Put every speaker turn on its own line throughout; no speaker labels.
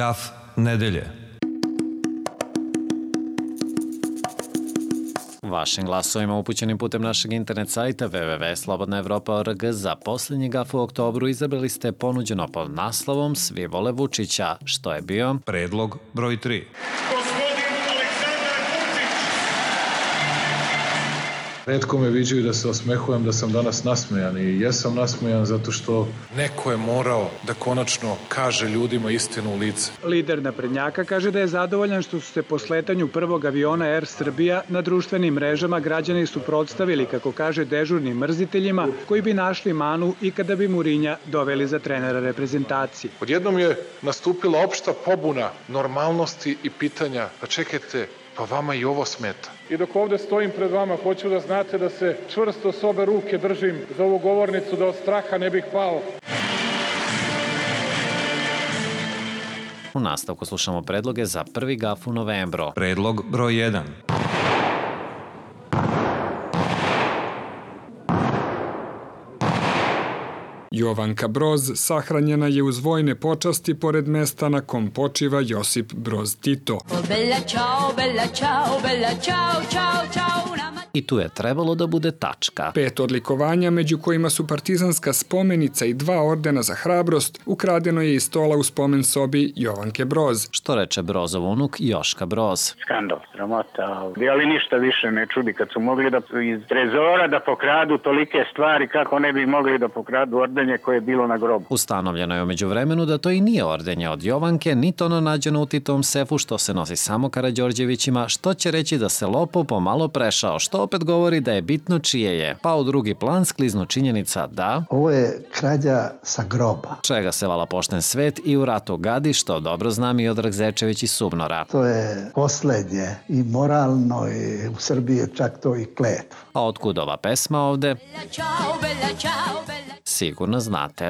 Graf nedelje.
Vašim glasovima upućenim putem našeg internet sajta www.slobodnaevropa.org za posljednji gaf u oktobru izabrali ste ponuđeno pod naslovom Svi vole Vučića, što je bio
Predlog broj 3.
Retko me viđaju da se osmehujem, da sam danas nasmejan i jesam nasmejan zato što neko je morao da konačno kaže ljudima istinu u lice.
Lider naprednjaka kaže da je zadovoljan što su se po sletanju prvog aviona Air Srbija na društvenim mrežama građani suprotstavili, kako kaže, dežurnim mrziteljima koji bi našli manu i kada bi Murinja doveli za trenera reprezentacije.
Odjednom je nastupila opšta pobuna normalnosti i pitanja, pa čekajte, pa vama i ovo smeta.
I dok ovde stojim pred vama, hoću da znate da se čvrsto s obe ruke držim za ovu govornicu, da od straha ne bih pao.
U nastavku slušamo predloge za prvi gaf u novembru.
Predlog broj 1.
Jovanka Broz sahranjena je uz vojne počasti pored mesta na kom počiva Josip Broz Tito.
I tu je trebalo da bude tačka.
5 odlikovanja, među kojima su partizanska spomenica i 2 ordena za hrabrost, ukradeno je iz stola u spomen sobi Jovanke Broz.
Što reče Brozov unuk Joška Broz.
Skandal, sramota, ali ništa više ne čudi kad su mogli da iz trezora da pokradu tolike stvari, kako ne bi mogli da pokradu ordenje koje je bilo na grobu.
Ustanovljeno je umeđu vremenu da to i nije ordenje od Jovanke, niti ono nađeno u Titovom sefu što se nosi samo Karađorđevićima, što će reći da se lopov pomalo prešao, što opet govori da je bitno čije je. Pa u drugi plan skliznu činjenica da
ovo je krađa sa groba.
Čega se vala pošten svet i u ratu gadi, što dobro zna Miodrag Zečević iz Subnora.
To je poslednje i moralno i u Srbiji je čak to i kletva.
A otkud ova pesma ovde? Sigurno znate.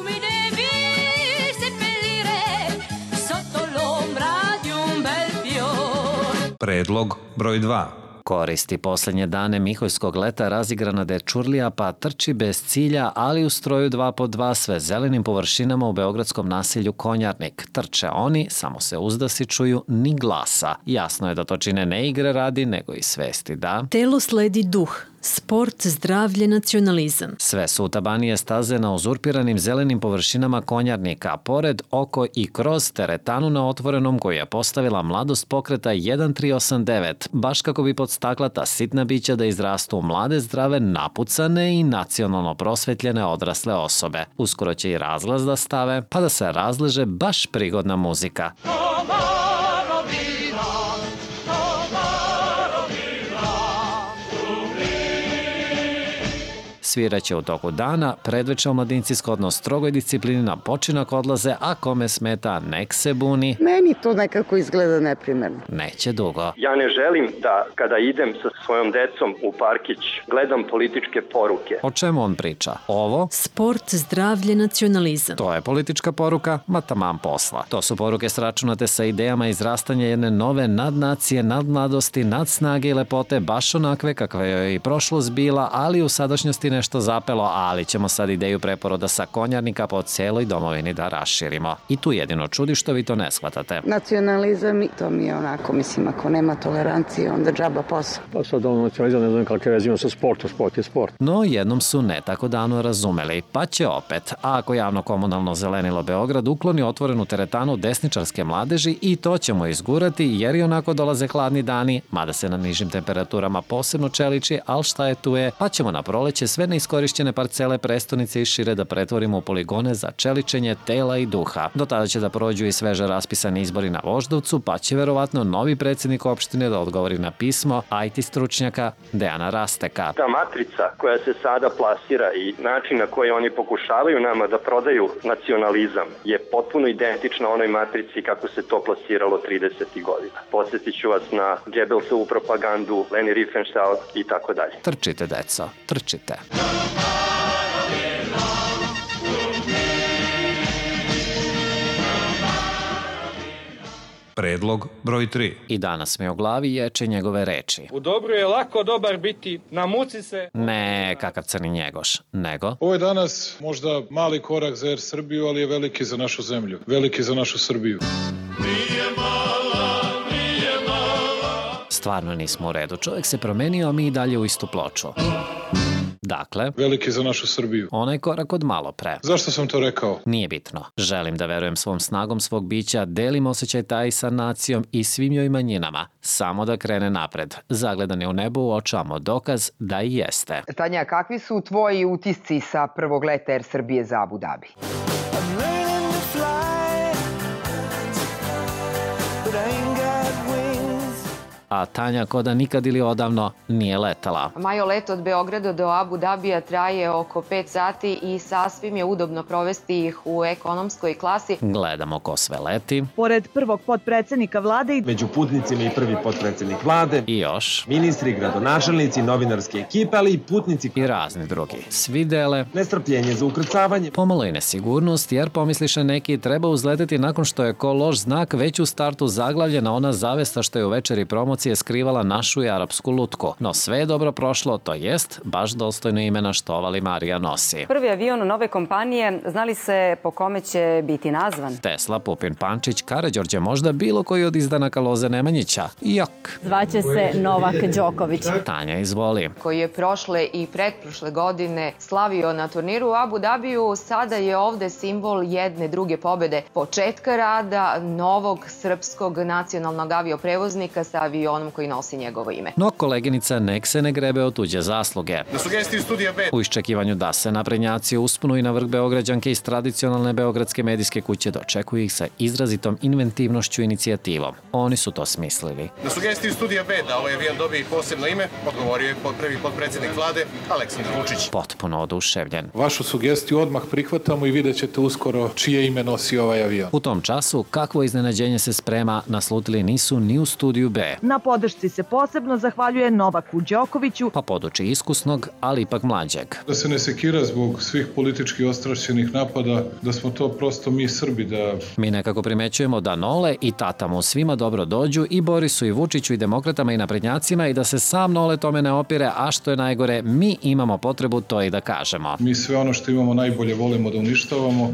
Predlog broj 2.
Koristi posljednje dane Miholjskog leta razigrana dečurlija pa trči bez cilja, ali u stroju 2x2 sve zelenim površinama u beogradskom naselju Konjarnik. Trče oni, samo se uzdasi čuju ni glasa. Jasno je da to čine ne igre radi, nego i svesti da
telo sledi duh. Sport, zdravlje, nacionalizam.
Sve su utabanije staze na uzurpiranim zelenim površinama Konjarnika, pored, oko i kroz teretanu na otvorenom koju je postavila mladost pokreta 1389, baš kako bi podstakla ta sitna bića da izrastu mlade, zdrave, napucane i nacionalno prosvetljene odrasle osobe. Uskoro će i razglas da stave, pa da se razleže baš prigodna muzika. Sviraće u toku dana, predveče omladinci shodno strogoj disciplini na počinak odlaze, a kome smeta nek se buni.
Meni to nekako izgleda neprimerno.
Neće dugo.
Ja ne želim da kada idem sa svojom decom u parkić gledam političke poruke.
O čemu on priča? Ovo?
Sport, zdravlje, nacionalizam.
To je politička poruka, ma taman posla. To su poruke sračunate sa idejama izrastanja jedne nove nadnacije, nadmladosti, nadsnage i lepote, baš onakve kakve joj i prošlost bila, ali u sadašnjosti nešto zapelo, ali ćemo sad ideju preporoda sa Konjarnika po celoj domovini da raširimo. I tu jedino čudi što vi to ne shvatate.
Nacionalizam, to mi je onako, mislim, ako nema tolerancije, onda džaba posao.
Pa sad nacionalizam ne znam kakve vezimo sa sportom, sport je sport.
No, jednom su ne tako davno razumeli, pa će opet. A ako javno-komunalno zelenilo Beograd ukloni otvorenu teretanu desničarske mladeži, i to ćemo izgurati jer i onako dolaze hladni dani, mada se na nižim temperaturama posebno čeliči, ali šta je tu je, pa ćemo na proleće sve neiskorišćene parcele prestonice i šire da pretvorimo u poligone za čeličenje tela i duha. Do tada će da prođu i sveže raspisani izbori na Voždovcu, pa će verovatno novi predsjednik opštine da odgovori na pismo IT stručnjaka Dejana Rasteka.
Ta matrica koja se sada plasira i način na koji oni pokušavaju nama da prodaju nacionalizam je potpuno identična onoj matrici kako se to plasiralo 30. godina. Podsjetit ću vas na Goebbelsovu propagandu, Leni Riefenstahl i tako dalje.
Trčite, deco, trčite.
Predlog broj 3.
I danas mi u glavi ječe njegove reči.
U dobru je lako dobar biti, na muci se...
Ne kakav Crni Njegoš, nego...
Ovo je danas možda mali korak za Air Srbiju, ali je veliki za našu zemlju, veliki za našu Srbiju.
Stvarno nismo u redu. Čovjek se promenio, a mi i dalje u istu ploču. Dakle,
veliki za našu Srbiju.
Onaj korak od malo pre.
Zašto sam to rekao?
Nije bitno. Želim da verujem svom snagom svog bića, delim osjećaj taj sa nacijom i svim joj manjinama. Samo da krene napred. Zagledan je u nebo, uočavamo dokaz da i jeste.
Tanja, kakvi su tvoji utisci sa prvog leta Air Srbije za Abu Dhabi?
A Tanja ko da nikad ili odavno nije letala.
Majo, let od Beograda do Abu Dhabija traje oko 5 sati i sasvim je udobno provesti ih u ekonomskoj klasi.
Gledamo ko sve leti.
Pored prvog potpredsednika vlade,
među putnicima i prvi potpredsednik vlade,
i još
ministri, gradonačelnici, novinarske ekipe, ali i putnici
i razni drugi. Svi dele
nestrpljenje za ukrcavanje,
pomalo i nesigurnost, jer pomisliše neki treba uzleteti nakon što je ko loš znak već u startu zaglavljena ona zavesta što je u večeri promocije skrivala našu i arapsku lutku. No sve je dobro prošlo, to jest baš dostojno imena Štovali Marija nosi.
Prvi avion nove kompanije, znali se po kome će biti nazvan?
Tesla, Pupin, Pančić, Karađorđe, možda bilo koji od izdanaka Loze Nemanjića. Jok.
Zvaće se Novak Đoković.
Tanja, izvoli.
Koji je prošle i pretprošle godine slavio na turniru u Abu Dhabiju, sada je ovde simbol jedne druge pobede. Početka rada novog srpskog nacionalnog avioprevoznika sa avionom koji nosi njegovo ime.
No koleginica nek se ne grebe od tuđe zasluge.
Na sugestiju Studija B.
U iščekivanju da se naprednjaci uspunu i na vrh Beograđanke iz tradicionalne beogradske medijske kuće dočekuju ih sa izrazitom inventivnošću i inicijativom. Oni su to smislili.
Na sugestiju Studija B da ovaj avion dobije posebno ime, odgovorio je prvi potpredsednik vlade Aleksandar Vučić.
Potpuno oduševljen.
Vašu sugestiju odmah prihvatamo i vidjet ćete uskoro čije ime nosi ovaj avion.
U tom času kakvo iznenađenje se sprema naslutili nisu ni u Studiju B.
Na podršci se posebno zahvaljuje Novaku Đokoviću,
pa poduči iskusnog, ali ipak mlađeg.
Da se ne sekira zbog svih politički ostrašćenih napada, da smo to prosto mi Srbi, da...
Mi nekako primećujemo da Nole i tata mu svima dobro dođu i Borisu i Vučiću i demokratama i naprednjacima i da se sam Nole tome ne opire, a što je najgore, mi imamo potrebu to i da kažemo.
Mi sve ono što imamo najbolje volimo da uništavamo.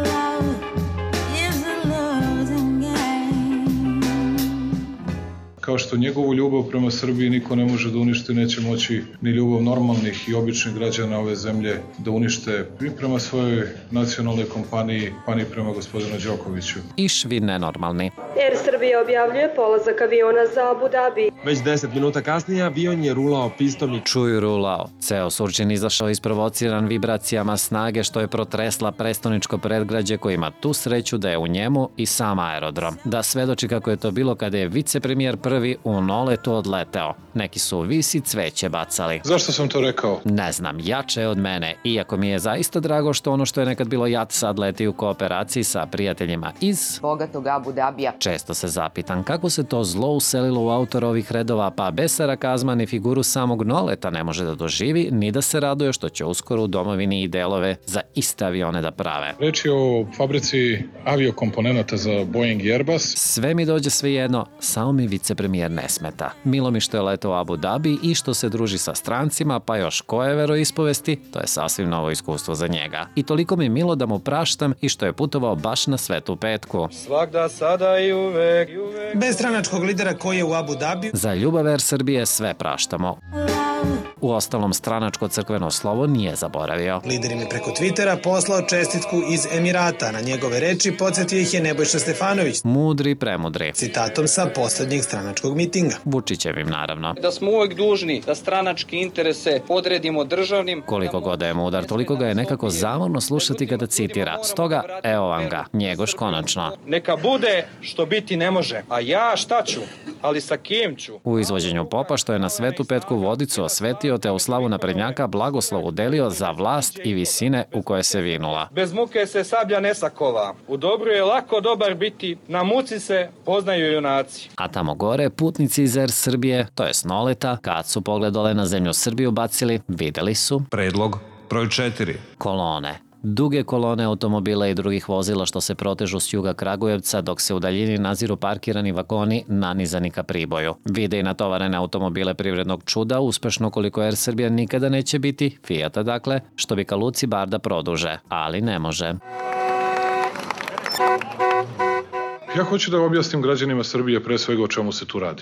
Kao što njegovu ljubav prema Srbiji niko ne može da uništi, neće moći ni ljubav normalnih i običnih građana ove zemlje da unište i prema svojoj nacionalnoj kompaniji, pa ni prema gospodinu Đokoviću.
I švi nenormalni.
Air Srbija objavljuje polazak aviona za Abu Dhabi.
Već 10 minuta kasnije avion je rulao pistom i...
Čuju rulao. Ceo Surčin izašao isprovociran vibracijama snage što je protresla prestoničko predgrađe koji ima tu sreću da je u njemu i sam aerodrom. Da svedoči kako je to bilo kada je vicepremijer prvi u Noletu odleteo. Neki su visi cveće bacali.
Zašto sam to rekao?
Ne znam, jače je od mene. Iako mi je zaista drago što ono što je nekad bilo jat sad leti u kooperaciji sa prijateljima iz
bogatog Abu Dhabija.
Često se zapitam kako se to zlo uselilo u autora ovih redova, pa bez sarakazma ni figuru samog Noleta ne može da doživi, ni da se raduje što će uskoro u domovini i delove za iste avione da prave.
Reč je o fabrici aviokomponenata za Boeing i Airbus.
Sve mi dođe svejedno, samo mi vicepremijer ne smeta. Milo mi što je letao u Abu Dhabi i što se druži sa strancima, pa još koje veroispovesti, to je sasvim novo iskustvo za njega. I toliko mi milo da mu praštam i što je putovao baš na Svetu petku.
Svagda, sada i uvek.
Bez stranačkog lidera koji je u Abu Dhabi.
Za ljubav Air Srbije sve praštamo. U ostalom stranačko crkveno slovo nije zaboravio.
Lider im je preko Twittera poslao čestitku iz Emirata. Na njegove reči podsjetio ih je Nebojša Stefanović.
Mudri, premudri.
Citatom sa poslednjeg stranačkog mitinga.
Vučićevim, naravno.
Da smo uvek dužni da stranačke interese podredimo državnim.
Koliko god je mudar, toliko ga je nekako zamorno slušati kada citira. Stoga, evo vam ga, Njegoš konačno.
Neka bude što biti ne može, a ja šta ću, ali sa kim ću?
U izvođenju popa što je na Svetu petku vodicu osvetio te u slavu naprednjaka blagoslov udelio za vlast i visine u koje se vinula.
Bez muke se sablja ne sakova. U dobru je lako dobar biti, na muci se poznaju junaci.
A tamo gore putnici iz Air Srbije, to je Noleta, kad su pogled dole na zemlju Srbiju bacili, videli su
predlog broj 4.
Kolone. Duge kolone automobila i drugih vozila što se protežu s juga Kragujevca, dok se u daljini naziru parkirani vagoni nanizani ka Priboju. Vide i natovarene automobile privrednog čuda, uspešno koliko Air Srbija nikada neće biti, Fijata dakle, što bi ka luci bar da produže, ali ne može.
Ja hoću da objasnim građanima Srbije pre svega o čemu se tu radi.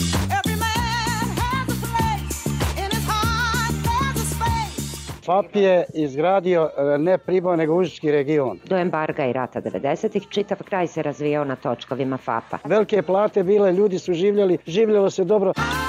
FAP je izgradio ne Priboj, nego Užički region.
Do embarga i rata 90-ih čitav kraj se razvijao na točkovima FAP-a.
Velike plate bile, ljudi su življelo se dobro.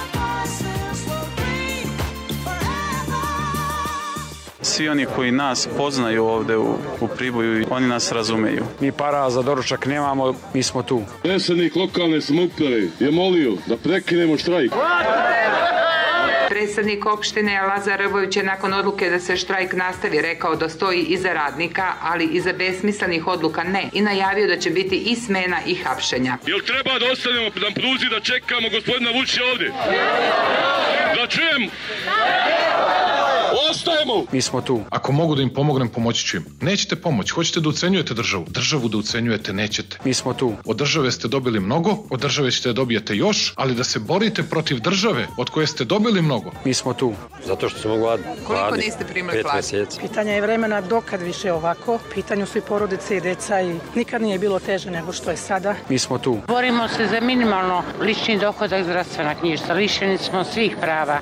Svi oni koji nas poznaju ovde u Priboju, oni nas razumeju.
Mi para za doručak nemamo, mi smo tu.
Predsjednik lokalne samouprave je molio da prekinemo štrajk.
Predsednik opštine Lazar Rvović je nakon odluke da se štrajk nastavi rekao da stoji iza radnika, ali iza besmislenih odluka ne, i najavio da će biti i smena i hapšenja.
Jel treba da ostanemo na pruzi da čekamo gospodina Vučića ovde? Da čujem? Ostajemo!
Mi smo tu.
Ako mogu da im pomognem, pomoći ću im. Nećete pomoći, hoćete da ucenjujete državu. Državu da ucenjujete nećete.
Mi smo tu.
Od države ste dobili mnogo, od države ćete da dobijete još, ali da se borite protiv države od koje ste dobili mnogo.
Mi smo tu.
Zato što smo gladni.
Koliko niste primili platu?
Pitanje je vremena dokad više ovako. Pitanju su i porodice i deca i nikad nije bilo teže nego što je sada.
Mi smo tu.
Borimo se za minimalno lični dohodak, zdravstvena knjižica. Lišeni smo svih prava.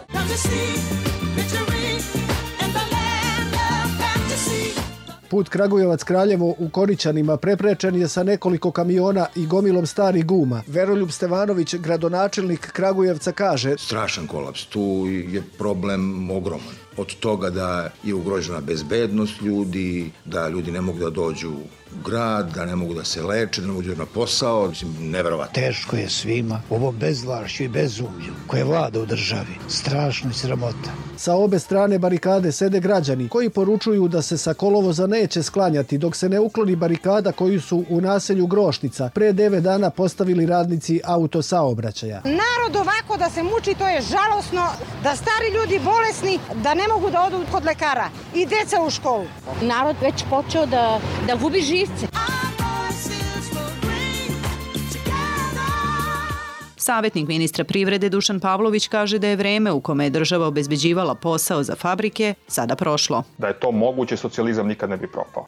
Put Kragujevac-Kraljevo u Korićanima preprečen je sa nekoliko kamiona i gomilom starih guma. Veroljub Stevanović, gradonačelnik Kragujevca, kaže:
strašan kolaps, tu je problem ogroman. Od toga da je ugrožena bezbednost ljudi, da ljudi ne mogu da dođu u grad, da ne mogu da se leče, da ne mogu da na posao, neverovatno.
Teško je svima, ovo bezvlašću i bezumlju koje vlada u državi. Strašno i sramota.
Sa obe strane barikade sede građani koji poručuju da se sa kolovoza neće sklanjati dok se ne ukloni barikada koju su u naselju Grošnica pre 9 dana postavili radnici autosaobraćaja.
Narod ovako da se muči, to je žalosno, da stari ljudi bolesni, da ne mogu da odu kod lekara i deca u školu.
Narod već počeo da gubi živce.
Savetnik ministra privrede Dušan Pavlović kaže da je vreme u kome je država obezbeđivala posao za fabrike sada prošlo.
Da je to moguće, socijalizam nikad ne bi propao.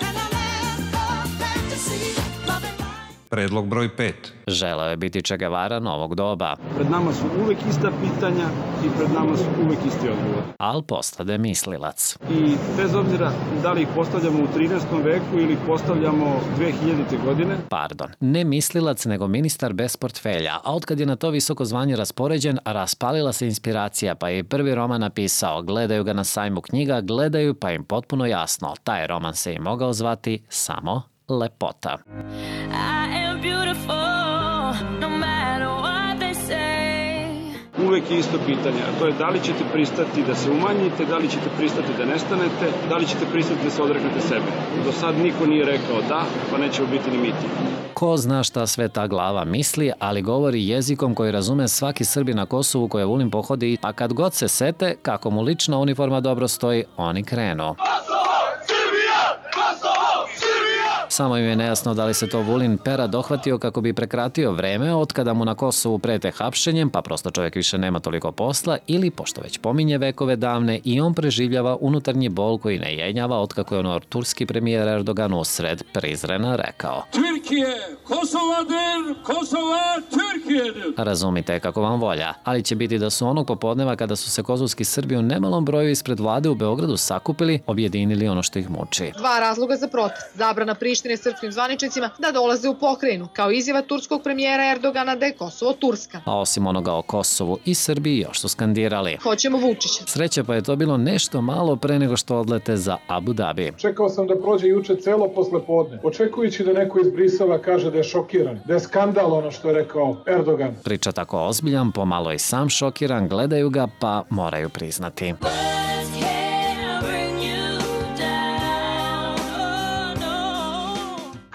Predlog broj 5.
Želeo je biti Che Guevara novog doba.
Pred nama su uvek ista pitanja i pred nama su uvek isti odgovor.
Al postade mislilac.
I bez obzira da li ih postavljamo u 13. veku ili ih postavljamo 2000. godine.
Pardon, ne mislilac nego ministar bez portfelja, a otkad je na to visoko zvanje raspoređen, raspalila se inspiracija, pa je prvi roman napisao. Gledaju ga na sajmu knjiga, gledaju pa im potpuno jasno. Taj roman se i mogao zvati samo Lepota.
Uvek je isto pitanje, a to je da li ćete pristati da se umanjite, da li ćete pristati da nestanete, da li ćete pristati da se odreknete sebe. Do sad niko nije rekao da, pa neće biti ni miting.
Ko zna šta sve ta glava misli, ali govori jezikom koji razume svaki Srbin na Kosovu koje Vulin pohodi, a kad god se sete kako mu lična uniforma dobro stoji, oni krenu. Samo im je nejasno da li se to Vulin pera dohvatio kako bi prekratio vreme od kada mu na Kosovu prete hapšenjem, pa prosto čovjek više nema toliko posla, ili, pošto već pominje vekove davne, i on preživljava unutarnji bol koji ne jenjava otkako je ono turski premijer Erdogan usred Prizrena rekao:
Türkiye, Kosova der, Kosova Türkiye'dir.
Razumite kako vam volja, ali će biti da su onog popodneva kada su se kosovski Srbi u nemalom broju ispred vlade u Beogradu sakupili, objedinili ono što ih muči.
Dva razloga za protest: zabrana Prištine srpskim zvaničnicima da dolaze u pokrajinu, kao izjava turskog premijera Erdogana da je Kosovo Turska.
A osim onoga o Kosovu i Srbiji još su skandirali:
hoćemo Vučića.
Sreće pa je to bilo nešto malo pre nego što odlete za Abu Dhabi.
Čekao sam da prođe juče celo poslepodne, očekujući da neko iz Brisela kaže da je šokiran, da je skandal ono što je rekao Erdogan.
Priča tako ozbiljan, pomalo i sam šokiran, gledaju ga pa moraju priznati.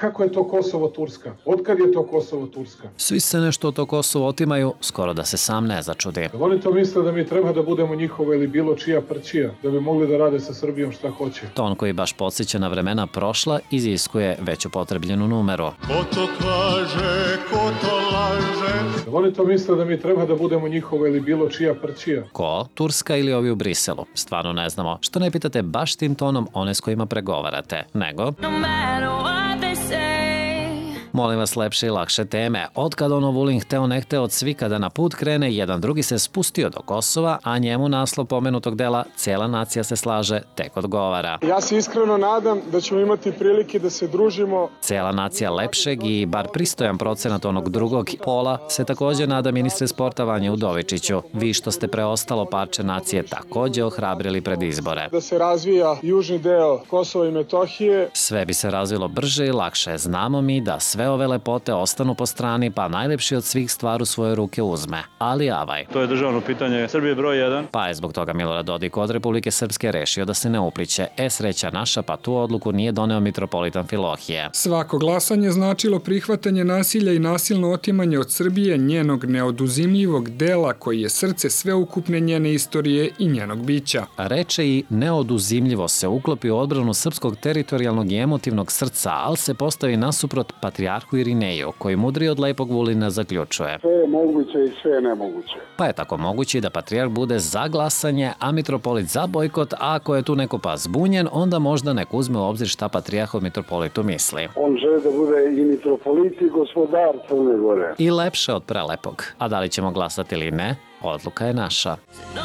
Kako je to Kosovo-Turska? Otkad je to Kosovo-Turska?
Svi se nešto od to Kosovo otimaju, skoro da se sam ne začudi.
Oni to misle da mi treba da budemo njihova ili bilo čija prčija, da bi mogli da rade sa Srbijom šta hoće.
Ton koji baš podsjeća na vremena prošla iziskuje već upotrebljenu numeru.
Ko to kaže, ko to laže?
Oni to misle da mi treba da budemo njihova ili bilo čija prčija.
Ko? Turska ili ovi u Briselu? Stvarno ne znamo. Što ne pitate baš tim tonom one s kojima pregovarate? Nego... Molim vas lepše i lakše teme. Otkad ono Vulin hteo ne hteo od svi kada na put krene, jedan drugi se spustio do Kosova, a njemu naslov pomenutog dela cijela nacija se slaže tek odgovara.
Ja se iskreno nadam da ćemo imati prilike da se družimo.
Cijela nacija lepšeg i bar pristojan procenat onog drugog pola se također nada ministre sporta Vanje Udovičiću. Vi što ste preostalo parče nacije također ohrabrili pred izbore.
Da se razvija južni deo Kosova i Metohije.
Sve bi se razvilo brže i lakše. Znamo mi da sve ove lepote ostanu po strani, pa najlepši od svih stvar u svoje ruke uzme. Ali avaj.
To je državno pitanje Srbije broj 1.
Pa je zbog toga Milorad Dodik od Republike Srpske rešio da se ne upliće. Sreća naša, pa tu odluku nije doneo mitropolitan Filohije.
Svako glasanje značilo prihvatanje nasilja i nasilno otimanje od Srbije njenog neoduzimljivog dela koji je srce sveukupne njene istorije i njenog bića.
Reče i neoduzimljivo se uklopi u odbranu srpskog teritorijalnog i emotivnog srca, ali se postavi nasuprot patrijarhu Irineju, koji mudri od lepog Vulina zaključuje.
Sve je moguće i sve je nemoguće.
Pa je tako moguće da patrijarh bude za glasanje, a mitropolit za bojkot, a ako je tu neko pa zbunjen, onda možda nek uzme u obzir šta patrijarh o mitropolitu misli.
On želi da bude i mitropolit i gospodar Crne Gore.
I lepše od prelepog. A da li ćemo glasati ili ne, odluka je naša.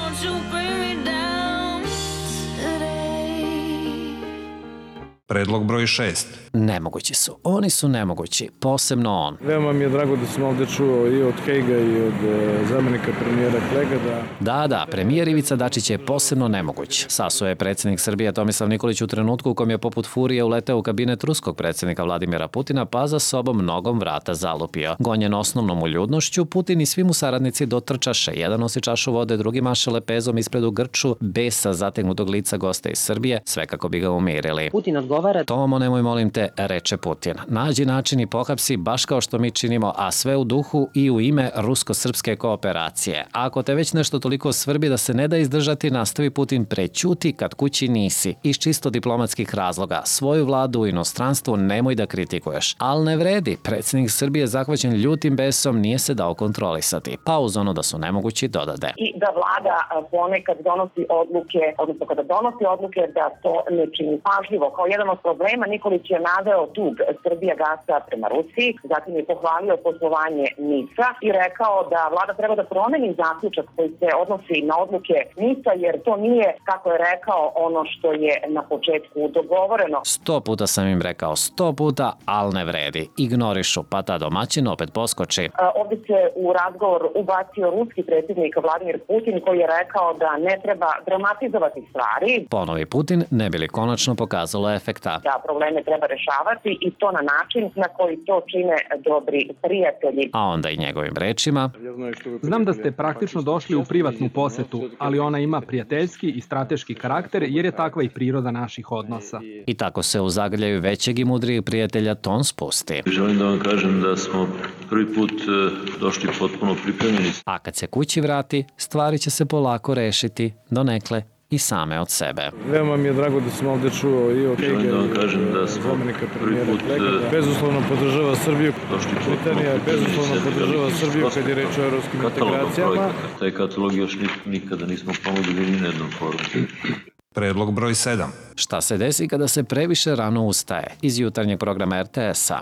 Predlog broj 6.
Nemogući su. Oni su nemogući. Posebno on.
Veoma mi je drago da sam ovde čuo i od Hejga i od zamenika premijera Klega
Da, premijer Ivica Dačić je posebno nemoguć. Sasuo je predsjednik Srbije Tomislav Nikolić u trenutku u kom je poput furije uleteo u kabinet ruskog predsjednika Vladimira Putina, pa za sobom nogom vrata zalupio. Gonjen osnovnom uljudnošću, Putin i svi mu saradnici dotrčaše. Jedan nosi čašu vode, drugi maše lepezom ispred u grču, besa zategnutog lica gosta iz Srbije, sve kako bi ga umirili.
Putin odgovara.
Tomo, nemoj molim te, reče Putin. Nađi način i pohapsi baš kao što mi činimo, a sve u duhu i u ime rusko-srpske kooperacije. A ako te već nešto toliko svrbi da se ne da izdržati, nastavi Putin, prećuti kad kući nisi. Iz čisto diplomatskih razloga. Svoju vladu u inostranstvu nemoj da kritikuješ. Al ne vredi. Predsjednik Srbije zahvaćen ljutim besom nije se dao kontrolisati. Pa uz ono da su nemogući dodade.
I da vlada ponekad donosi odluke, odnosno kada donosi odluke da to ne čini pažljivo. Kao jedan od problema Nikolić je naveo dug Srbijagasa prema Rusiji, zatim je pohvalio poslovanje NIS-a i rekao da vlada treba da promeni zaključak koji se odnosi na odluke NIS-a, jer to nije, kako je rekao, ono što je na početku dogovoreno.
100 puta sam im rekao, 100 puta, al ne vredi. Ignorišu, pa ta domaćin opet poskoči.
Ovdje se u razgovor ubacio ruski predsjednik Vladimir Putin, koji je rekao da ne treba dramatizovati stvari.
Ponovi Putin, ne bi li konačno pokazalo efekta.
Da probleme treba rešavati i to na način na koji to čine dobri prijatelji.
A onda i njegovim rečima.
Znam da ste praktično došli u privatnu posetu, ali ona ima prijateljski i strateški karakter jer je takva i priroda naših odnosa.
I tako se u zagrljaju većeg i mudrijeg prijatelja ton spusti.
Želim da vam kažem da smo prvi put došli potpuno pripremljeni.
A kad se kući vrati, stvari će se polako rešiti, donekle i same od sebe.
Veoma mi je drago da sam ovde čuo i od Hejga i od zamenika premijera Klega. Bezuslovno podržava Srbiju. Britanija bezuslovno podržava Srbiju kad je reč o evropskim integracijama.
Taj katalog još nikada nismo ponudili ni na jednom forumu.
Predlog broj 7.
Šta se desi kada se previše rano ustaje? Iz jutarnjeg programa RTS-a.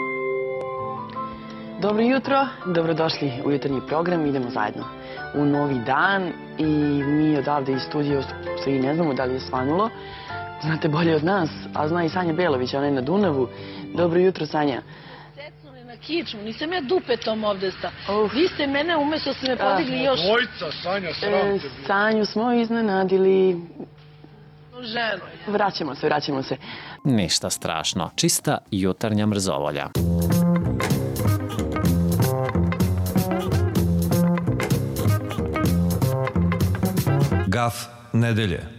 Dobro jutro, dobrodošli u jutarnji program, idemo zajedno u novi dan i mi odavde iz studija i ne znamo da li je svanulo. Znate bolje od nas, a zna i Sanja Belović, ona je na Dunavu. Dobro jutro, Sanja.
Na kičmu, nisam ja dupetom ovde sta. Vi ste mene, umesto ste me podigli još...
Dvojca, Sanja, sram te bilo.
Sanju smo iznenadili.
Ženo.
Vraćamo se.
Ništa strašno, čista jutarnja mrzovolja.
Gaf nedelje.